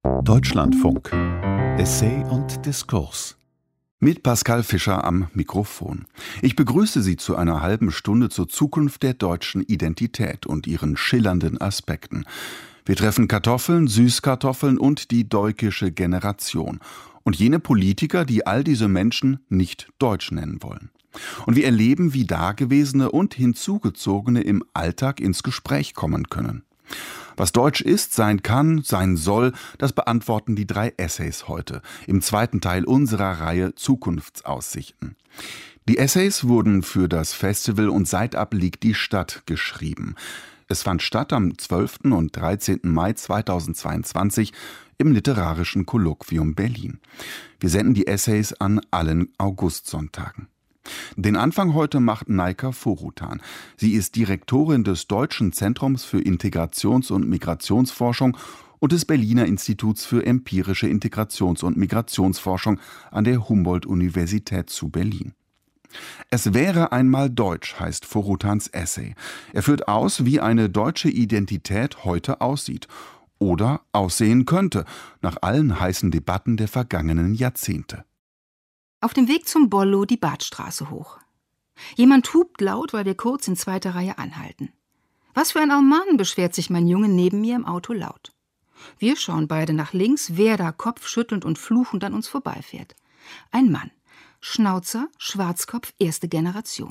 Deutschlandfunk. Essay und Diskurs. Mit Pascal Fischer am Mikrofon. Ich begrüße Sie zu einer halben Stunde zur Zukunft der deutschen Identität und ihren schillernden Aspekten. Wir treffen Kartoffeln, Süßkartoffeln und die deukische Generation. Und jene Politiker, die all diese Menschen nicht deutsch nennen wollen. Und wir erleben, wie Dagewesene und Hinzugezogene im Alltag ins Gespräch kommen können. Was deutsch ist, sein kann, sein soll, das beantworten die 3 Essays heute, im zweiten Teil unserer Reihe Zukunftsaussichten. Die Essays wurden für das Festival Und Seitab liegt die Stadt geschrieben. Es fand statt am 12. und 13. Mai 2022 im Literarischen Kolloquium Berlin. Wir senden die Essays an allen Augustsonntagen. Den Anfang heute macht Naika Forutan. Sie ist Direktorin des Deutschen Zentrums für Integrations- und Migrationsforschung und des Berliner Instituts für empirische Integrations- und Migrationsforschung an der Humboldt-Universität zu Berlin. Es wäre einmal deutsch, heißt Forutans Essay. Er führt aus, wie eine deutsche Identität heute aussieht oder aussehen könnte, nach allen heißen Debatten der vergangenen Jahrzehnte. Auf dem Weg zum Bollo die Badstraße hoch. Jemand hupt laut, weil wir kurz in zweiter Reihe anhalten. Was für ein Alman, beschwert sich mein Junge neben mir im Auto laut. Wir schauen beide nach links, wer da kopfschüttelnd und fluchend an uns vorbeifährt. Ein Mann. Schnauzer, Schwarzkopf, erste Generation.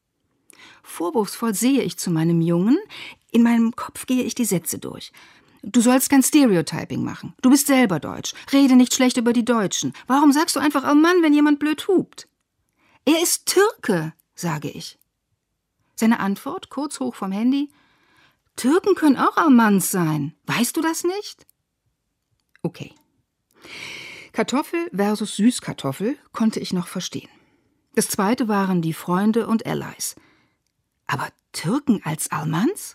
Vorwurfsvoll sehe ich zu meinem Jungen. In meinem Kopf gehe ich die Sätze durch. Du sollst kein Stereotyping machen. Du bist selber deutsch. Rede nicht schlecht über die Deutschen. Warum sagst du einfach, oh Mann, wenn jemand blöd hupt? Er ist Türke, sage ich. Seine Antwort, kurz hoch vom Handy: Türken können auch Almans sein. Weißt du das nicht? Okay. Kartoffel versus Süßkartoffel konnte ich noch verstehen. Das zweite waren die Freunde und Allies. Aber Türken als Almans?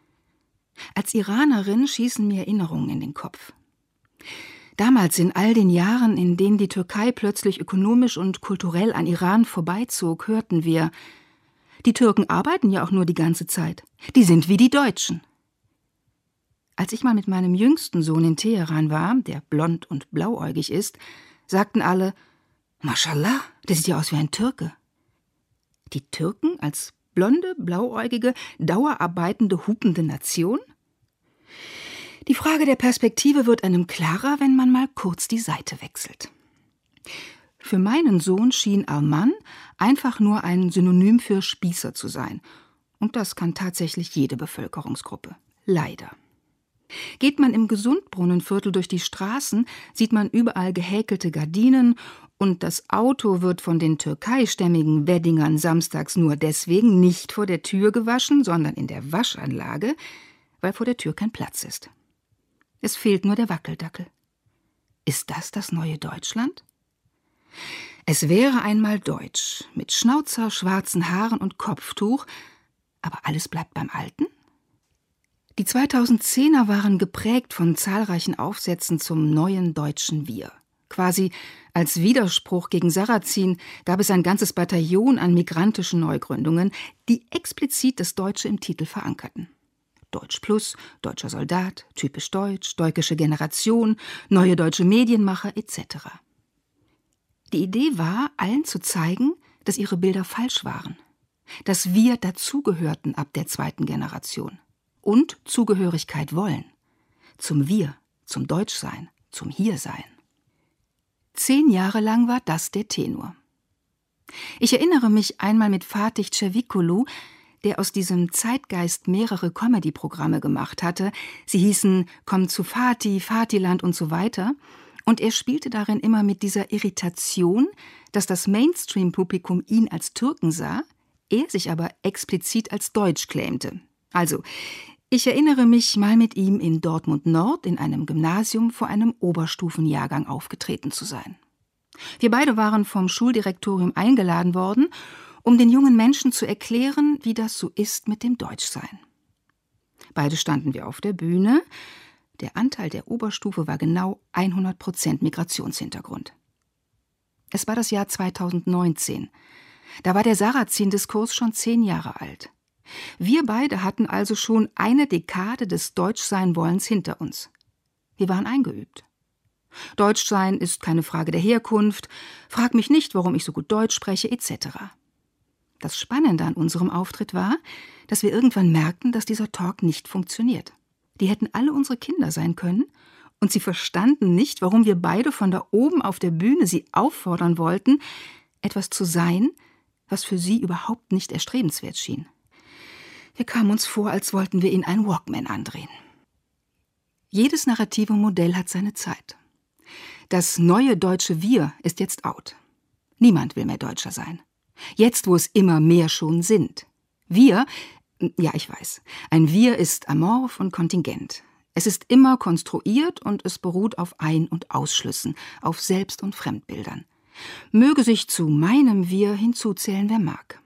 Als Iranerin schießen mir Erinnerungen in den Kopf. Damals, in all den Jahren, in denen die Türkei plötzlich ökonomisch und kulturell an Iran vorbeizog, hörten wir: Die Türken arbeiten ja auch nur die ganze Zeit. Die sind wie die Deutschen. Als ich mal mit meinem jüngsten Sohn in Teheran war, der blond und blauäugig ist, sagten alle: Maschallah, der sieht ja aus wie ein Türke. Die Türken als blonde, blauäugige, dauerarbeitende, hupende Nation? Die Frage der Perspektive wird einem klarer, wenn man mal kurz die Seite wechselt. Für meinen Sohn schien Alman einfach nur ein Synonym für Spießer zu sein. Und das kann tatsächlich jede Bevölkerungsgruppe. Leider. Geht man im Gesundbrunnenviertel durch die Straßen, sieht man überall gehäkelte Gardinen und das Auto wird von den türkeistämmigen Weddingern samstags nur deswegen nicht vor der Tür gewaschen, sondern in der Waschanlage, weil vor der Tür kein Platz ist. Es fehlt nur der Wackeldackel. Ist das das neue Deutschland? Es wäre einmal deutsch, mit Schnauzer, schwarzen Haaren und Kopftuch, aber alles bleibt beim Alten? Die 2010er waren geprägt von zahlreichen Aufsätzen zum neuen deutschen Wir. Quasi als Widerspruch gegen Sarrazin gab es ein ganzes Bataillon an migrantischen Neugründungen, die explizit das Deutsche im Titel verankerten. Deutsch Plus, deutscher Soldat, typisch deutsch, deukische Generation, neue deutsche Medienmacher etc. Die Idee war, allen zu zeigen, dass ihre Bilder falsch waren, dass wir dazugehörten ab der zweiten Generation und Zugehörigkeit wollen, zum Wir, zum Deutschsein, zum Hiersein. 10 Jahre lang war das der Tenor. Ich erinnere mich einmal mit Fatih Cevicolu, der aus diesem Zeitgeist mehrere Comedy-Programme gemacht hatte. Sie hießen Komm zu Fatih, Fatihland und so weiter. Und er spielte darin immer mit dieser Irritation, dass das Mainstream-Publikum ihn als Türken sah, er sich aber explizit als Deutsch claimte. Also, ich erinnere mich, mal mit ihm in Dortmund Nord in einem Gymnasium vor einem Oberstufenjahrgang aufgetreten zu sein. Wir beide waren vom Schuldirektorium eingeladen worden, um den jungen Menschen zu erklären, wie das so ist mit dem Deutschsein. Beide standen wir auf der Bühne. Der Anteil der Oberstufe war genau 100% Migrationshintergrund. Es war das Jahr 2019. Da war der Sarrazin-Diskurs schon 10 Jahre alt. Wir beide hatten also schon eine Dekade des Deutschseinwollens hinter uns. Wir waren eingeübt. Deutschsein ist keine Frage der Herkunft, frag mich nicht, warum ich so gut Deutsch spreche, etc. Das Spannende an unserem Auftritt war, dass wir irgendwann merkten, dass dieser Talk nicht funktioniert. Die hätten alle unsere Kinder sein können und sie verstanden nicht, warum wir beide von da oben auf der Bühne sie auffordern wollten, etwas zu sein, was für sie überhaupt nicht erstrebenswert schien. Wir kamen uns vor, als wollten wir ihnen einen Walkman andrehen. Jedes narrative Modell hat seine Zeit. Das neue deutsche Wir ist jetzt out. Niemand will mehr Deutscher sein. Jetzt, wo es immer mehr schon sind. Wir, ja, ich weiß, ein Wir ist amorph und kontingent. Es ist immer konstruiert und es beruht auf Ein- und Ausschlüssen, auf Selbst- und Fremdbildern. Möge sich zu meinem Wir hinzuzählen, wer mag.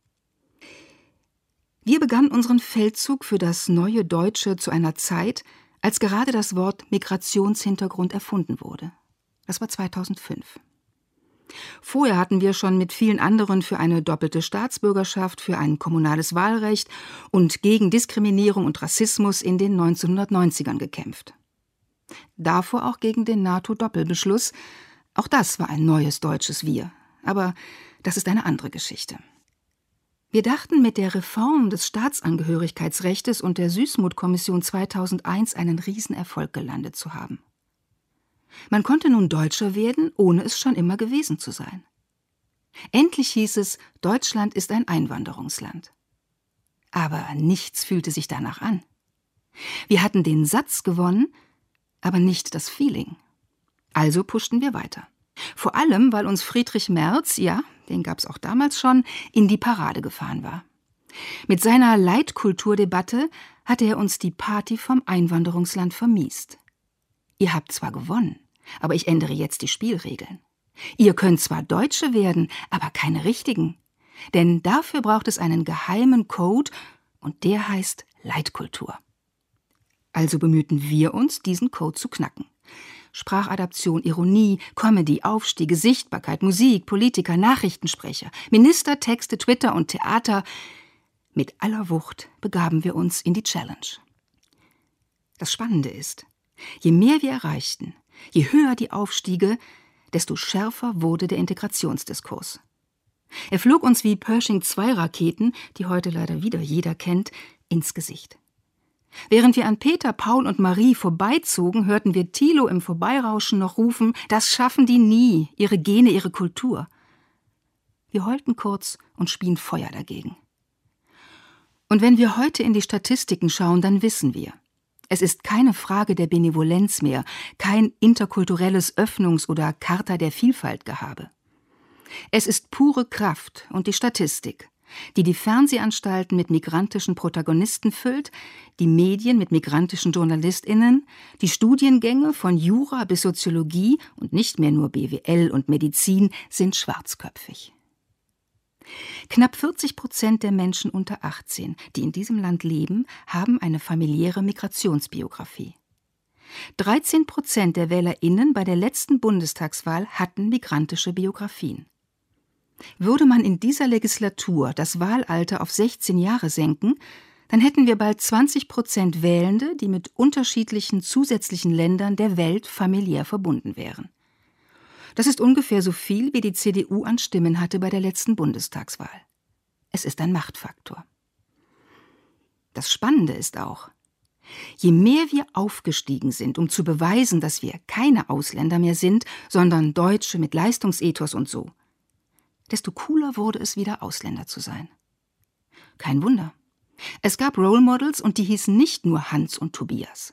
Wir begannen unseren Feldzug für das neue Deutsche zu einer Zeit, als gerade das Wort Migrationshintergrund erfunden wurde. Das war 2005. Vorher hatten wir schon mit vielen anderen für eine doppelte Staatsbürgerschaft, für ein kommunales Wahlrecht und gegen Diskriminierung und Rassismus in den 1990ern gekämpft. Davor auch gegen den NATO-Doppelbeschluss. Auch das war ein neues deutsches Wir. Aber das ist eine andere Geschichte. Wir dachten, mit der Reform des Staatsangehörigkeitsrechtes und der Süßmuth-Kommission 2001 einen Riesenerfolg gelandet zu haben. Man konnte nun Deutscher werden, ohne es schon immer gewesen zu sein. Endlich hieß es, Deutschland ist ein Einwanderungsland. Aber nichts fühlte sich danach an. Wir hatten den Satz gewonnen, aber nicht das Feeling. Also pushten wir weiter. Vor allem, weil uns Friedrich Merz, ja, den gab's auch damals schon, in die Parade gefahren war. Mit seiner Leitkulturdebatte hatte er uns die Party vom Einwanderungsland vermiest. Ihr habt zwar gewonnen, aber ich ändere jetzt die Spielregeln. Ihr könnt zwar Deutsche werden, aber keine richtigen. Denn dafür braucht es einen geheimen Code und der heißt Leitkultur. Also bemühten wir uns, diesen Code zu knacken. Sprachadaption, Ironie, Comedy, Aufstiege, Sichtbarkeit, Musik, Politiker, Nachrichtensprecher, Minister, Texte, Twitter und Theater. Mit aller Wucht begaben wir uns in die Challenge. Das Spannende ist, je mehr wir erreichten, je höher die Aufstiege, desto schärfer wurde der Integrationsdiskurs. Er flog uns wie Pershing-2-Raketen, die heute leider wieder jeder kennt, ins Gesicht. Während wir an Peter, Paul und Marie vorbeizogen, hörten wir Thilo im Vorbeirauschen noch rufen, das schaffen die nie, ihre Gene, ihre Kultur. Wir heulten kurz und spien Feuer dagegen. Und wenn wir heute in die Statistiken schauen, dann wissen wir, es ist keine Frage der Benevolenz mehr, kein interkulturelles Öffnungs- oder Charta der Vielfalt-Gehabe. Es ist pure Kraft und die Statistik, die die Fernsehanstalten mit migrantischen Protagonisten füllt, die Medien mit migrantischen JournalistInnen, die Studiengänge von Jura bis Soziologie und nicht mehr nur BWL und Medizin sind schwarzköpfig. Knapp 40% der Menschen unter 18, die in diesem Land leben, haben eine familiäre Migrationsbiografie. 13% der WählerInnen bei der letzten Bundestagswahl hatten migrantische Biografien. Würde man in dieser Legislatur das Wahlalter auf 16 Jahre senken, dann hätten wir bald 20% Wählende, die mit unterschiedlichen zusätzlichen Ländern der Welt familiär verbunden wären. Das ist ungefähr so viel, wie die CDU an Stimmen hatte bei der letzten Bundestagswahl. Es ist ein Machtfaktor. Das Spannende ist auch, je mehr wir aufgestiegen sind, um zu beweisen, dass wir keine Ausländer mehr sind, sondern Deutsche mit Leistungsethos und so, desto cooler wurde es wieder, Ausländer zu sein. Kein Wunder. Es gab Role Models und die hießen nicht nur Hans und Tobias.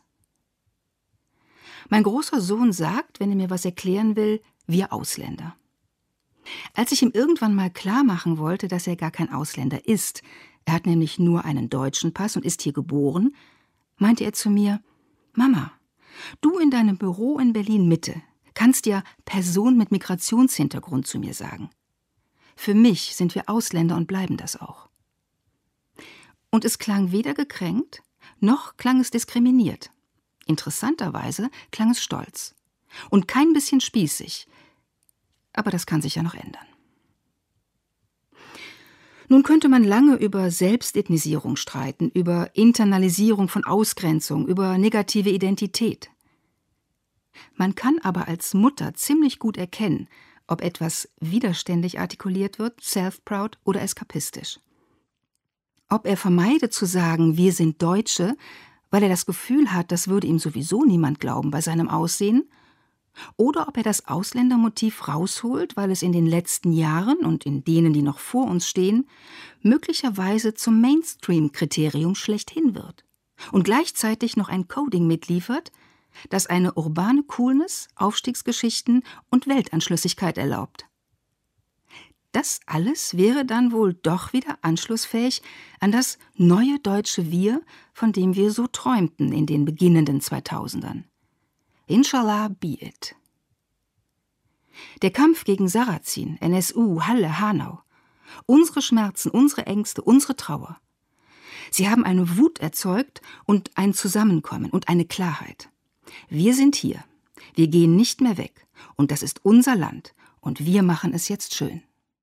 Mein großer Sohn sagt, wenn er mir was erklären will, wir Ausländer. Als ich ihm irgendwann mal klar machen wollte, dass er gar kein Ausländer ist, er hat nämlich nur einen deutschen Pass und ist hier geboren, meinte er zu mir, Mama, du in deinem Büro in Berlin-Mitte kannst ja Person mit Migrationshintergrund zu mir sagen. Für mich sind wir Ausländer und bleiben das auch. Und es klang weder gekränkt, noch klang es diskriminiert. Interessanterweise klang es stolz. Und kein bisschen spießig. Aber das kann sich ja noch ändern. Nun könnte man lange über Selbstethnisierung streiten, über Internalisierung von Ausgrenzung, über negative Identität. Man kann aber als Mutter ziemlich gut erkennen, ob etwas widerständig artikuliert wird, self-proud oder eskapistisch. Ob er vermeidet zu sagen, wir sind Deutsche, weil er das Gefühl hat, das würde ihm sowieso niemand glauben bei seinem Aussehen, oder ob er das Ausländermotiv rausholt, weil es in den letzten Jahren und in denen, die noch vor uns stehen, möglicherweise zum Mainstream-Kriterium schlechthin wird und gleichzeitig noch ein Coding mitliefert, das eine urbane Coolness, Aufstiegsgeschichten und Weltanschlüssigkeit erlaubt. Das alles wäre dann wohl doch wieder anschlussfähig an das neue deutsche Wir, von dem wir so träumten in den beginnenden 2000ern. Inshallah be it. Der Kampf gegen Sarrazin, NSU, Halle, Hanau. Unsere Schmerzen, unsere Ängste, unsere Trauer. Sie haben eine Wut erzeugt und ein Zusammenkommen und eine Klarheit. Wir sind hier. Wir gehen nicht mehr weg. Und das ist unser Land. Und wir machen es jetzt schön.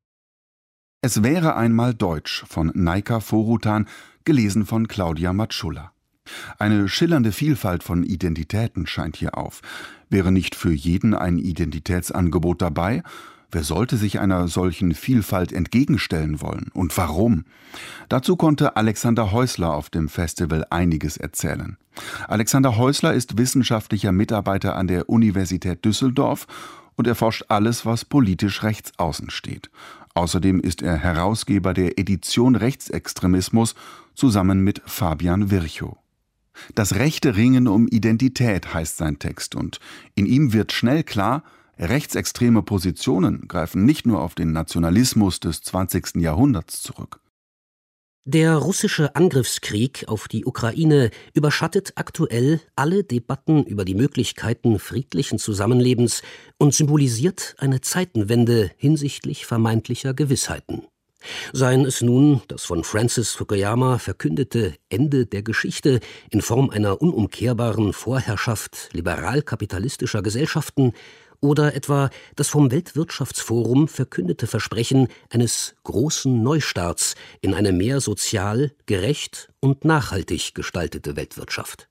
Es wäre einmal Deutsch von Naika Forutan, gelesen von Claudia Matschulla. Eine schillernde Vielfalt von Identitäten scheint hier auf. Wäre nicht für jeden ein Identitätsangebot dabei? Wer sollte sich einer solchen Vielfalt entgegenstellen wollen? Und warum? Dazu konnte Alexander Häusler auf dem Festival einiges erzählen. Alexander Häusler ist wissenschaftlicher Mitarbeiter an der Universität Düsseldorf und erforscht alles, was politisch rechts außen steht. Außerdem ist er Herausgeber der Edition Rechtsextremismus zusammen mit Fabian Virchow. Das rechte Ringen um Identität heißt sein Text, und in ihm wird schnell klar, rechtsextreme Positionen greifen nicht nur auf den Nationalismus des 20. Jahrhunderts zurück. Der russische Angriffskrieg auf die Ukraine überschattet aktuell alle Debatten über die Möglichkeiten friedlichen Zusammenlebens und symbolisiert eine Zeitenwende hinsichtlich vermeintlicher Gewissheiten. Seien es nun das von Francis Fukuyama verkündete Ende der Geschichte in Form einer unumkehrbaren Vorherrschaft liberal-kapitalistischer Gesellschaften oder etwa das vom Weltwirtschaftsforum verkündete Versprechen eines großen Neustarts in eine mehr sozial, gerecht und nachhaltig gestaltete Weltwirtschaft.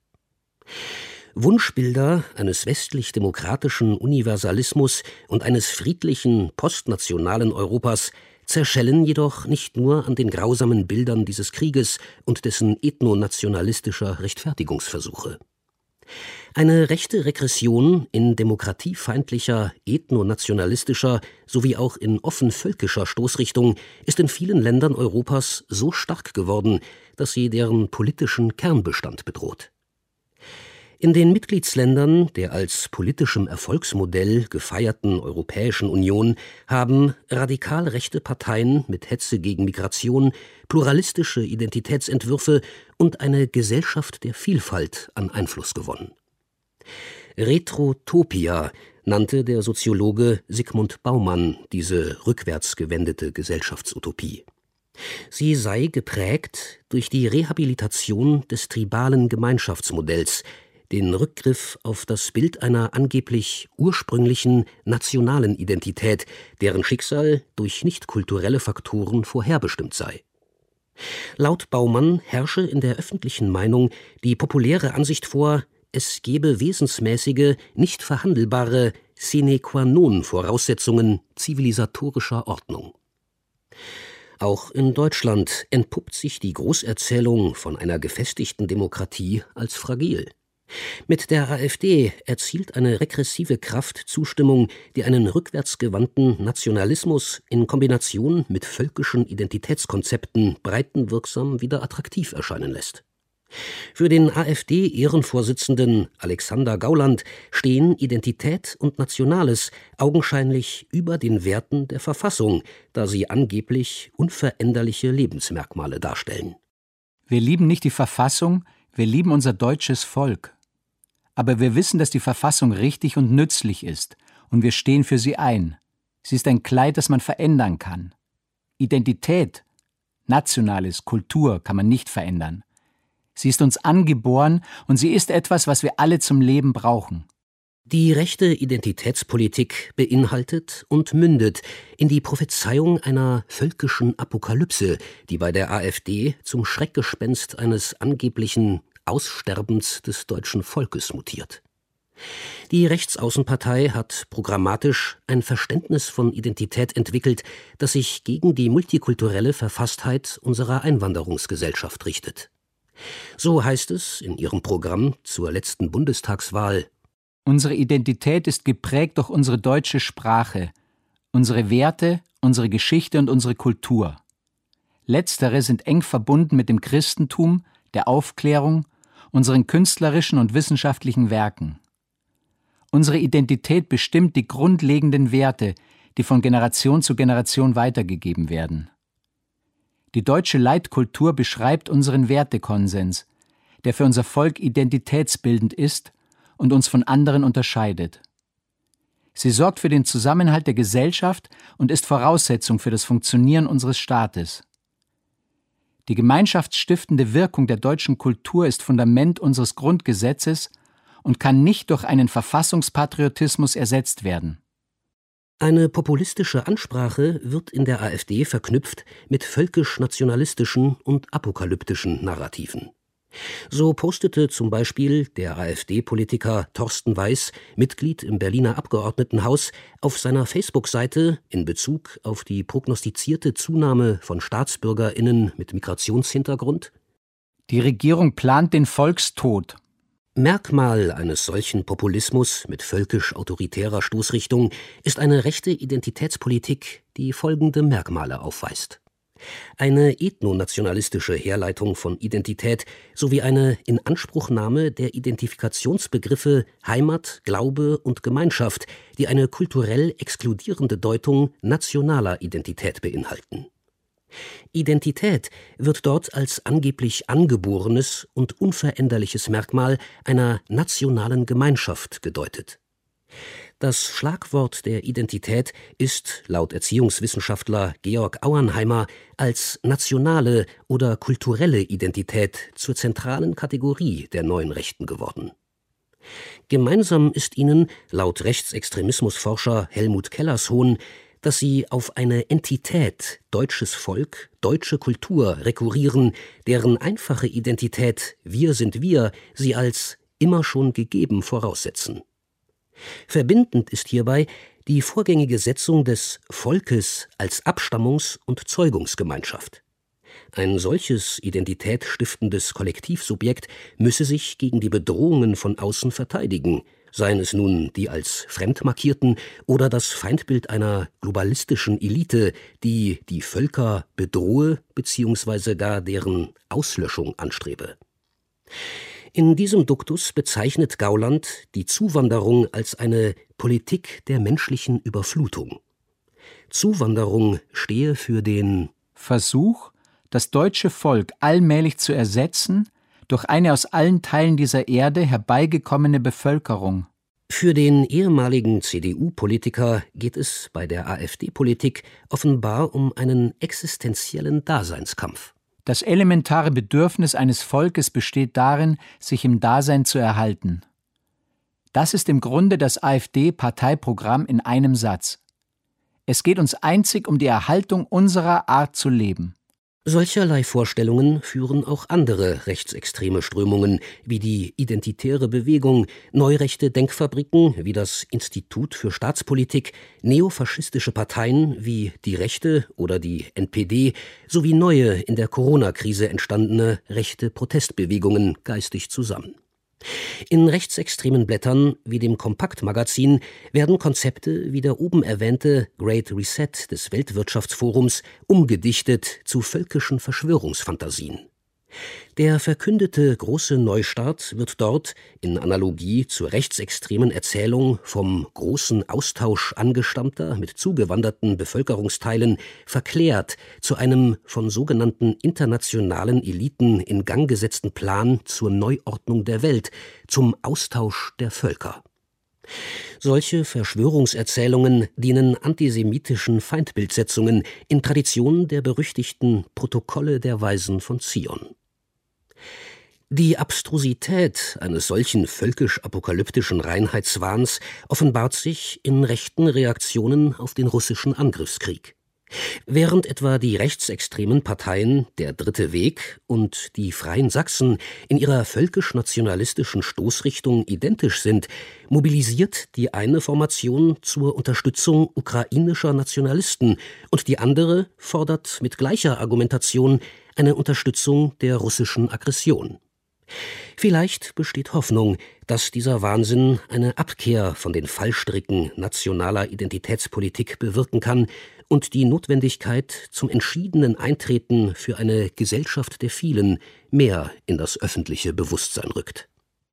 Wunschbilder eines westlich-demokratischen Universalismus und eines friedlichen, postnationalen Europas zerschellen jedoch nicht nur an den grausamen Bildern dieses Krieges und dessen ethnonationalistischer Rechtfertigungsversuche. Eine rechte Regression in demokratiefeindlicher, ethnonationalistischer sowie auch in offen völkischer Stoßrichtung ist in vielen Ländern Europas so stark geworden, dass sie deren politischen Kernbestand bedroht. In den Mitgliedsländern der als politischem Erfolgsmodell gefeierten Europäischen Union haben radikal rechte Parteien mit Hetze gegen Migration, pluralistische Identitätsentwürfe und eine Gesellschaft der Vielfalt an Einfluss gewonnen. Retrotopia nannte der Soziologe Zygmunt Baumann diese rückwärtsgewendete Gesellschaftsutopie. Sie sei geprägt durch die Rehabilitation des tribalen Gemeinschaftsmodells, den Rückgriff auf das Bild einer angeblich ursprünglichen nationalen Identität, deren Schicksal durch nicht-kulturelle Faktoren vorherbestimmt sei. Laut Baumann herrsche in der öffentlichen Meinung die populäre Ansicht vor, es gebe wesensmäßige, nicht verhandelbare sine qua non Voraussetzungen zivilisatorischer Ordnung. Auch in Deutschland entpuppt sich die Großerzählung von einer gefestigten Demokratie als fragil. Mit der AfD erzielt eine regressive Kraft Zustimmung, die einen rückwärtsgewandten Nationalismus in Kombination mit völkischen Identitätskonzepten breitenwirksam wieder attraktiv erscheinen lässt. Für den AfD-Ehrenvorsitzenden Alexander Gauland stehen Identität und Nationales augenscheinlich über den Werten der Verfassung, da sie angeblich unveränderliche Lebensmerkmale darstellen. Wir lieben nicht die Verfassung, wir lieben unser deutsches Volk. Aber wir wissen, dass die Verfassung richtig und nützlich ist, und wir stehen für sie ein. Sie ist ein Kleid, das man verändern kann. Identität, Nationales, Kultur kann man nicht verändern. Sie ist uns angeboren und sie ist etwas, was wir alle zum Leben brauchen. Die rechte Identitätspolitik beinhaltet und mündet in die Prophezeiung einer völkischen Apokalypse, die bei der AfD zum Schreckgespenst eines angeblichen Aussterbens des deutschen Volkes mutiert. Die Rechtsaußenpartei hat programmatisch ein Verständnis von Identität entwickelt, das sich gegen die multikulturelle Verfasstheit unserer Einwanderungsgesellschaft richtet. So heißt es in ihrem Programm zur letzten Bundestagswahl: Unsere Identität ist geprägt durch unsere deutsche Sprache, unsere Werte, unsere Geschichte und unsere Kultur. Letztere sind eng verbunden mit dem Christentum, der Aufklärung, unseren künstlerischen und wissenschaftlichen Werken. Unsere Identität bestimmt die grundlegenden Werte, die von Generation zu Generation weitergegeben werden. Die deutsche Leitkultur beschreibt unseren Wertekonsens, der für unser Volk identitätsbildend ist und uns von anderen unterscheidet. Sie sorgt für den Zusammenhalt der Gesellschaft und ist Voraussetzung für das Funktionieren unseres Staates. Die gemeinschaftsstiftende Wirkung der deutschen Kultur ist Fundament unseres Grundgesetzes und kann nicht durch einen Verfassungspatriotismus ersetzt werden. Eine populistische Ansprache wird in der AfD verknüpft mit völkisch-nationalistischen und apokalyptischen Narrativen. So postete zum Beispiel der AfD-Politiker Thorsten Weiß, Mitglied im Berliner Abgeordnetenhaus, auf seiner Facebook-Seite in Bezug auf die prognostizierte Zunahme von StaatsbürgerInnen mit Migrationshintergrund: Die Regierung plant den Volkstod. Merkmal eines solchen Populismus mit völkisch-autoritärer Stoßrichtung ist eine rechte Identitätspolitik, die folgende Merkmale aufweist: Eine ethnonationalistische Herleitung von Identität sowie eine Inanspruchnahme der Identifikationsbegriffe Heimat, Glaube und Gemeinschaft, die eine kulturell exkludierende Deutung nationaler Identität beinhalten. Identität wird dort als angeblich angeborenes und unveränderliches Merkmal einer nationalen Gemeinschaft gedeutet. Das Schlagwort der Identität ist laut Erziehungswissenschaftler Georg Auernheimer als nationale oder kulturelle Identität zur zentralen Kategorie der neuen Rechten geworden. Gemeinsam ist ihnen laut Rechtsextremismusforscher Helmut Kellershohn, dass sie auf eine Entität, deutsches Volk, deutsche Kultur rekurrieren, deren einfache Identität Wir sind wir sie als immer schon gegeben voraussetzen. Verbindend ist hierbei die vorgängige Setzung des Volkes als Abstammungs- und Zeugungsgemeinschaft. Ein solches identitätsstiftendes Kollektivsubjekt müsse sich gegen die Bedrohungen von außen verteidigen, seien es nun die als fremd markierten oder das Feindbild einer globalistischen Elite, die die Völker bedrohe bzw. gar deren Auslöschung anstrebe. In diesem Duktus bezeichnet Gauland die Zuwanderung als eine Politik der menschlichen Überflutung. Zuwanderung stehe für den Versuch, das deutsche Volk allmählich zu ersetzen durch eine aus allen Teilen dieser Erde herbeigekommene Bevölkerung. Für den ehemaligen CDU-Politiker geht es bei der AfD-Politik offenbar um einen existenziellen Daseinskampf. Das elementare Bedürfnis eines Volkes besteht darin, sich im Dasein zu erhalten. Das ist im Grunde das AfD-Parteiprogramm in einem Satz. Es geht uns einzig um die Erhaltung unserer Art zu leben. Solcherlei Vorstellungen führen auch andere rechtsextreme Strömungen wie die Identitäre Bewegung, neurechte Denkfabriken wie das Institut für Staatspolitik, neofaschistische Parteien wie die Rechte oder die NPD sowie neue in der Corona-Krise entstandene rechte Protestbewegungen geistig zusammen. In rechtsextremen Blättern wie dem Kompakt-Magazin werden Konzepte wie der oben erwähnte Great Reset des Weltwirtschaftsforums umgedichtet zu völkischen Verschwörungsfantasien. Der verkündete große Neustart wird dort, in Analogie zur rechtsextremen Erzählung vom großen Austausch Angestammter mit zugewanderten Bevölkerungsteilen, verklärt zu einem von sogenannten internationalen Eliten in Gang gesetzten Plan zur Neuordnung der Welt, zum Austausch der Völker. Solche Verschwörungserzählungen dienen antisemitischen Feindbildsetzungen in Tradition der berüchtigten Protokolle der Weisen von Zion. Die Abstrusität eines solchen völkisch-apokalyptischen Reinheitswahns offenbart sich in rechten Reaktionen auf den russischen Angriffskrieg. Während etwa die rechtsextremen Parteien Der Dritte Weg und die Freien Sachsen in ihrer völkisch-nationalistischen Stoßrichtung identisch sind, mobilisiert die eine Formation zur Unterstützung ukrainischer Nationalisten und die andere fordert mit gleicher Argumentation eine Unterstützung der russischen Aggression. Vielleicht besteht Hoffnung, dass dieser Wahnsinn eine Abkehr von den Fallstricken nationaler Identitätspolitik bewirken kann und die Notwendigkeit zum entschiedenen Eintreten für eine Gesellschaft der Vielen mehr in das öffentliche Bewusstsein rückt.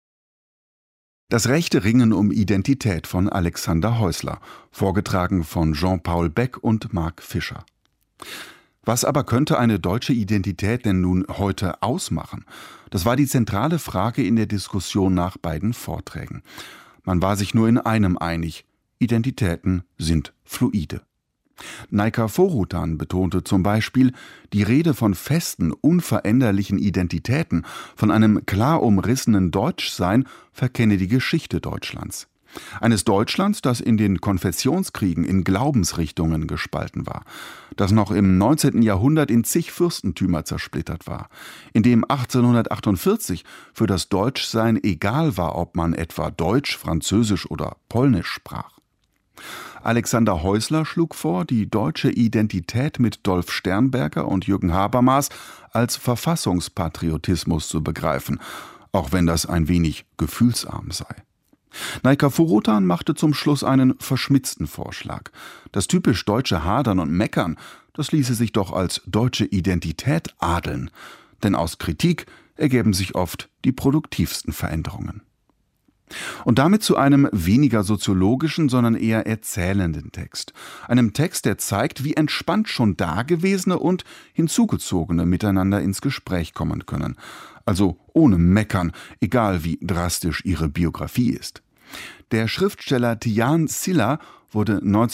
Das rechte Ringen um Identität von Alexander Häusler, vorgetragen von Jean-Paul Beck und Marc Fischer. Was aber könnte eine deutsche Identität denn nun heute ausmachen? Das war die zentrale Frage in der Diskussion nach beiden Vorträgen. Man war sich nur in einem einig: Identitäten sind fluide. Naika Forutan betonte zum Beispiel, die Rede von festen, unveränderlichen Identitäten, von einem klar umrissenen Deutschsein verkenne die Geschichte Deutschlands. Eines Deutschlands, das in den Konfessionskriegen in Glaubensrichtungen gespalten war, das noch im 19. Jahrhundert in zig Fürstentümer zersplittert war, in dem 1848 für das Deutschsein egal war, ob man etwa Deutsch, Französisch oder Polnisch sprach. Alexander Häusler schlug vor, die deutsche Identität mit Dolf Sternberger und Jürgen Habermas als Verfassungspatriotismus zu begreifen, auch wenn das ein wenig gefühlsarm sei. Naika Forutan machte zum Schluss einen verschmitzten Vorschlag. Das typisch deutsche Hadern und Meckern, das ließe sich doch als deutsche Identität adeln, denn aus Kritik ergeben sich oft die produktivsten Veränderungen. Und damit zu einem weniger soziologischen, sondern eher erzählenden Text. Einem Text, der zeigt, wie entspannt schon Dagewesene und Hinzugezogene miteinander ins Gespräch kommen können. Also ohne Meckern, egal wie drastisch ihre Biografie ist. Der Schriftsteller Tijan Silla wurde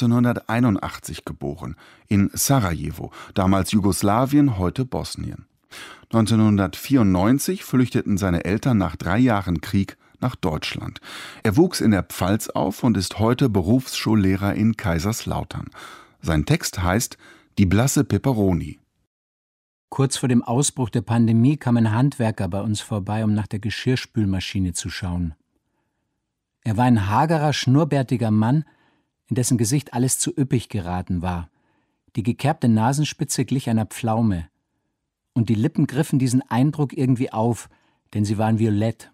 1981 geboren, in Sarajevo, damals Jugoslawien, heute Bosnien. 1994 flüchteten seine Eltern nach 3 Jahren Krieg nach Deutschland. Er wuchs in der Pfalz auf und ist heute Berufsschullehrer in Kaiserslautern. Sein Text heißt »Die blasse Peperoni«. Kurz vor dem Ausbruch der Pandemie kam ein Handwerker bei uns vorbei, um nach der Geschirrspülmaschine zu schauen. Er war ein hagerer, schnurrbärtiger Mann, in dessen Gesicht alles zu üppig geraten war. Die gekerbte Nasenspitze glich einer Pflaume. Und die Lippen griffen diesen Eindruck irgendwie auf, denn sie waren violett.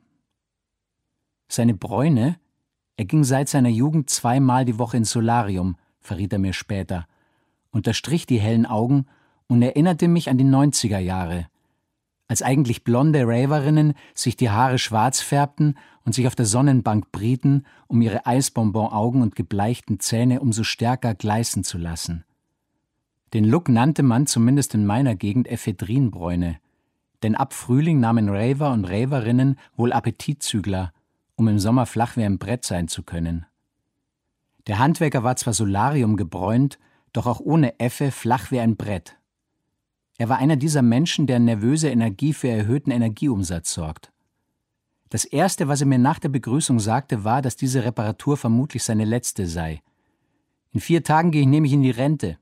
Seine Bräune, er ging seit seiner Jugend 2-mal die Woche ins Solarium, verriet er mir später, unterstrich die hellen Augen und erinnerte mich an die 90er Jahre, als eigentlich blonde Raverinnen sich die Haare schwarz färbten und sich auf der Sonnenbank brieten, um ihre Eisbonbon-Augen und gebleichten Zähne umso stärker gleißen zu lassen. Den Look nannte man, zumindest in meiner Gegend, Ephedrinbräune, denn ab Frühling nahmen Raver und Raverinnen wohl Appetitzügler, um im Sommer flach wie ein Brett sein zu können. Der Handwerker war zwar solariumgebräunt, doch auch ohne Effe flach wie ein Brett. Er war einer dieser Menschen, deren nervöse Energie für erhöhten Energieumsatz sorgt. Das Erste, was er mir nach der Begrüßung sagte, war, dass diese Reparatur vermutlich seine letzte sei. In 4 Tagen gehe ich nämlich in die Rente.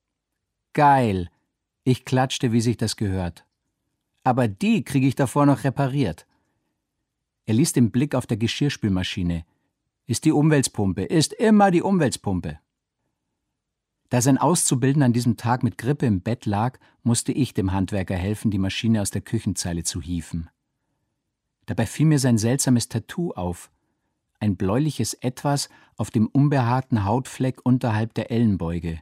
Geil! Ich klatschte, wie sich das gehört. Aber die kriege ich davor noch repariert. Er ließ den Blick auf der Geschirrspülmaschine. Ist die Umweltpumpe, ist immer die Umweltpumpe. Da sein Auszubildender an diesem Tag mit Grippe im Bett lag, musste ich dem Handwerker helfen, die Maschine aus der Küchenzeile zu hieven. Dabei fiel mir sein seltsames Tattoo auf. Ein bläuliches Etwas auf dem unbehaarten Hautfleck unterhalb der Ellenbeuge.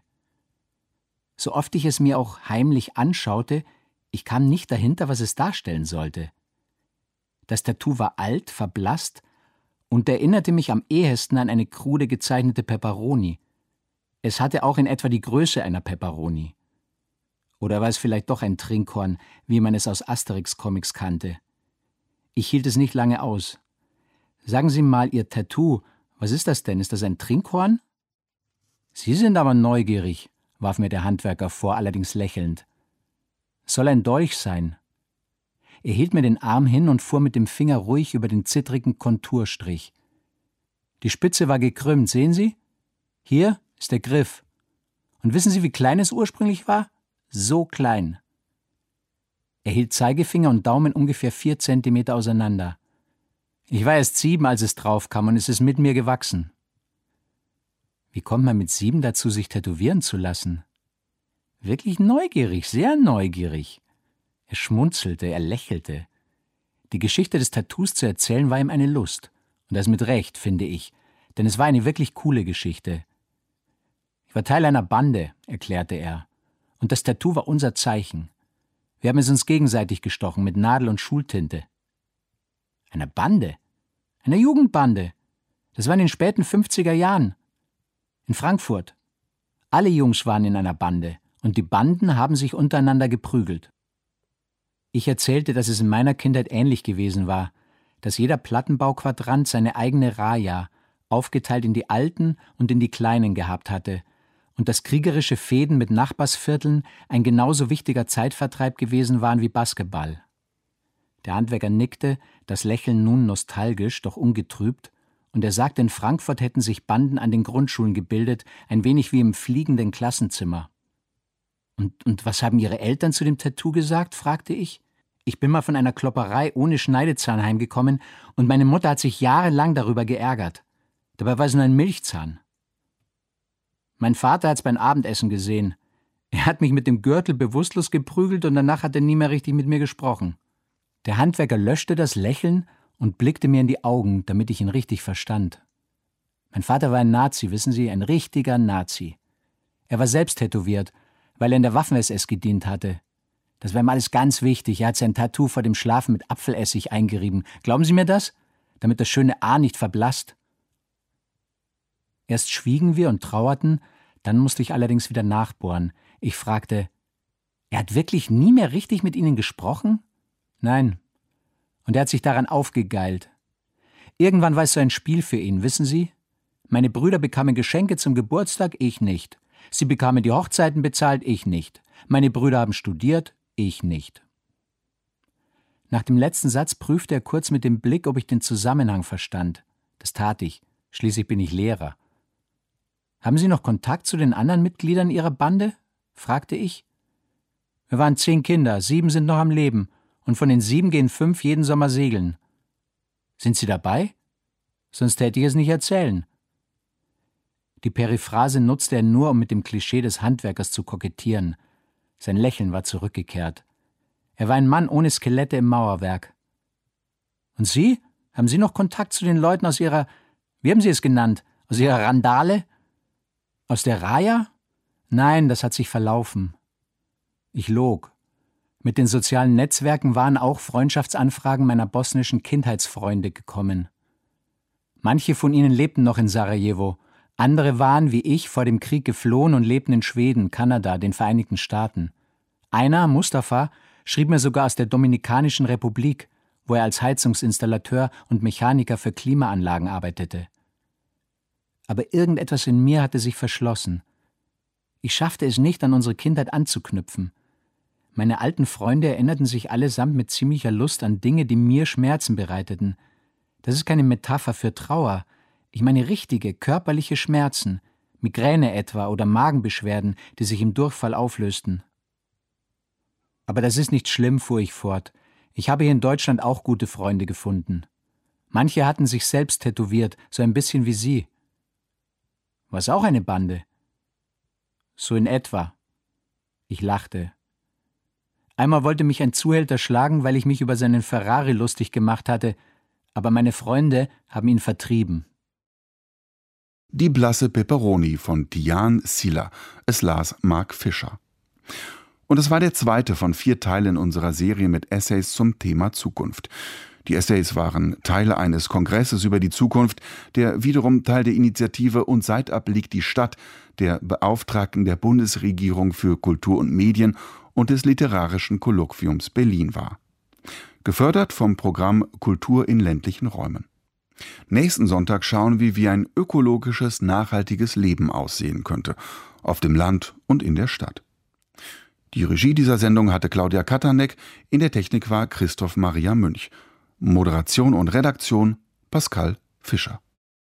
So oft ich es mir auch heimlich anschaute, ich kam nicht dahinter, was es darstellen sollte. Das Tattoo war alt, verblasst und erinnerte mich am ehesten an eine krude gezeichnete Peperoni. Es hatte auch in etwa die Größe einer Peperoni. Oder war es vielleicht doch ein Trinkhorn, wie man es aus Asterix-Comics kannte? Ich hielt es nicht lange aus. Sagen Sie mal, Ihr Tattoo, was ist das denn? Ist das ein Trinkhorn? Sie sind aber neugierig, warf mir der Handwerker vor, allerdings lächelnd. Soll ein Dolch sein. Er hielt mir den Arm hin und fuhr mit dem Finger ruhig über den zittrigen Konturstrich. Die Spitze war gekrümmt, sehen Sie? Hier ist der Griff. Und wissen Sie, wie klein es ursprünglich war? So klein. Er hielt Zeigefinger und Daumen ungefähr 4 Zentimeter auseinander. Ich war erst 7, als es draufkam, und es ist mit mir gewachsen. Wie kommt man mit 7 dazu, sich tätowieren zu lassen? Wirklich neugierig, sehr neugierig. Er schmunzelte, er lächelte. Die Geschichte des Tattoos zu erzählen war ihm eine Lust. Und das mit Recht, finde ich, denn es war eine wirklich coole Geschichte. Ich war Teil einer Bande, erklärte er, und das Tattoo war unser Zeichen. Wir haben es uns gegenseitig gestochen mit Nadel und Schultinte. Einer Bande? Einer Jugendbande. Das war in den späten 50er Jahren. In Frankfurt. Alle Jungs waren in einer Bande, und die Banden haben sich untereinander geprügelt. Ich erzählte, dass es in meiner Kindheit ähnlich gewesen war, dass jeder Plattenbauquadrant seine eigene Raja, aufgeteilt in die alten und in die kleinen, gehabt hatte, und dass kriegerische Fehden mit Nachbarsvierteln ein genauso wichtiger Zeitvertreib gewesen waren wie Basketball. Der Handwerker nickte, das Lächeln nun nostalgisch, doch ungetrübt, und er sagte, in Frankfurt hätten sich Banden an den Grundschulen gebildet, ein wenig wie im fliegenden Klassenzimmer. Und was haben Ihre Eltern zu dem Tattoo gesagt?, fragte ich. Ich bin mal von einer Klopperei ohne Schneidezahn heimgekommen, und meine Mutter hat sich jahrelang darüber geärgert. Dabei war es nur ein Milchzahn. Mein Vater hat's beim Abendessen gesehen. Er hat mich mit dem Gürtel bewusstlos geprügelt, und danach hat er nie mehr richtig mit mir gesprochen. Der Handwerker löschte das Lächeln und blickte mir in die Augen, damit ich ihn richtig verstand. Mein Vater war ein Nazi, wissen Sie, ein richtiger Nazi. Er war selbst tätowiert, weil er in der Waffen-SS gedient hatte. Das war ihm alles ganz wichtig. Er hat sein Tattoo vor dem Schlafen mit Apfelessig eingerieben. Glauben Sie mir das? Damit das schöne A nicht verblasst. Erst schwiegen wir und trauerten, dann musste ich allerdings wieder nachbohren. Ich fragte, er hat wirklich nie mehr richtig mit Ihnen gesprochen? Nein. Und er hat sich daran aufgegeilt. Irgendwann war es so ein Spiel für ihn, wissen Sie? Meine Brüder bekamen Geschenke zum Geburtstag, ich nicht. Sie bekamen die Hochzeiten bezahlt, ich nicht. Meine Brüder haben studiert, ich nicht. Nach dem letzten Satz prüfte er kurz mit dem Blick, ob ich den Zusammenhang verstand. Das tat ich. Schließlich bin ich Lehrer. »Haben Sie noch Kontakt zu den anderen Mitgliedern Ihrer Bande?« fragte ich. »Wir waren 10 Kinder, 7 sind noch am Leben, und von den 7 gehen 5 jeden Sommer segeln.« »Sind Sie dabei? Sonst täte ich es nicht erzählen.« Die Periphrase nutzte er nur, um mit dem Klischee des Handwerkers zu kokettieren. Sein Lächeln war zurückgekehrt. Er war ein Mann ohne Skelette im Mauerwerk. »Und Sie? Haben Sie noch Kontakt zu den Leuten aus Ihrer, wie haben Sie es genannt, aus Ihrer Randale? Aus der Raja? Nein, das hat sich verlaufen.« Ich log. Mit den sozialen Netzwerken waren auch Freundschaftsanfragen meiner bosnischen Kindheitsfreunde gekommen. Manche von ihnen lebten noch in Sarajevo, andere waren, wie ich, vor dem Krieg geflohen und lebten in Schweden, Kanada, den Vereinigten Staaten. Einer, Mustafa, schrieb mir sogar aus der Dominikanischen Republik, wo er als Heizungsinstallateur und Mechaniker für Klimaanlagen arbeitete. Aber irgendetwas in mir hatte sich verschlossen. Ich schaffte es nicht, an unsere Kindheit anzuknüpfen. Meine alten Freunde erinnerten sich allesamt mit ziemlicher Lust an Dinge, die mir Schmerzen bereiteten. Das ist keine Metapher für Trauer. Ich meine richtige, körperliche Schmerzen, Migräne etwa oder Magenbeschwerden, die sich im Durchfall auflösten. Aber das ist nicht schlimm, fuhr ich fort. Ich habe hier in Deutschland auch gute Freunde gefunden. Manche hatten sich selbst tätowiert, so ein bisschen wie Sie. War's auch eine Bande? So in etwa. Ich lachte. Einmal wollte mich ein Zuhälter schlagen, weil ich mich über seinen Ferrari lustig gemacht hatte, aber meine Freunde haben ihn vertrieben. Die blasse Peperoni von Diane Siller. Es las Mark Fischer. Und es war der zweite von 4 Teilen unserer Serie mit Essays zum Thema Zukunft. Die Essays waren Teile eines Kongresses über die Zukunft, der wiederum Teil der Initiative Und seitab liegt die Stadt, der Beauftragten der Bundesregierung für Kultur und Medien und des Literarischen Kolloquiums Berlin war. Gefördert vom Programm Kultur in ländlichen Räumen. Nächsten Sonntag schauen wir, wie ein ökologisches, nachhaltiges Leben aussehen könnte, auf dem Land und in der Stadt. Die Regie dieser Sendung hatte Claudia Katanek, in der Technik war Christoph Maria Münch. Moderation und Redaktion Pascal Fischer.